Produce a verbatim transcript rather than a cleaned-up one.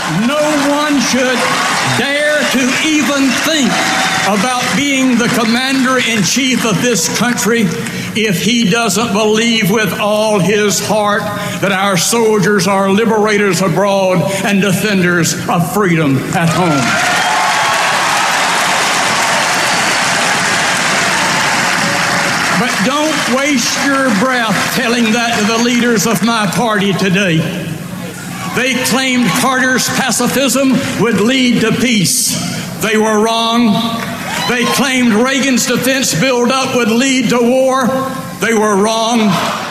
No one should dare to even think about being the commander-in-chief of this country if he doesn't believe with all his heart that our soldiers are liberators abroad and defenders of freedom at home. But don't waste your breath telling that to the leaders of my party today. They claimed Carter's pacifism would lead to peace. They were wrong. They claimed Reagan's defense buildup would lead to war. They were wrong.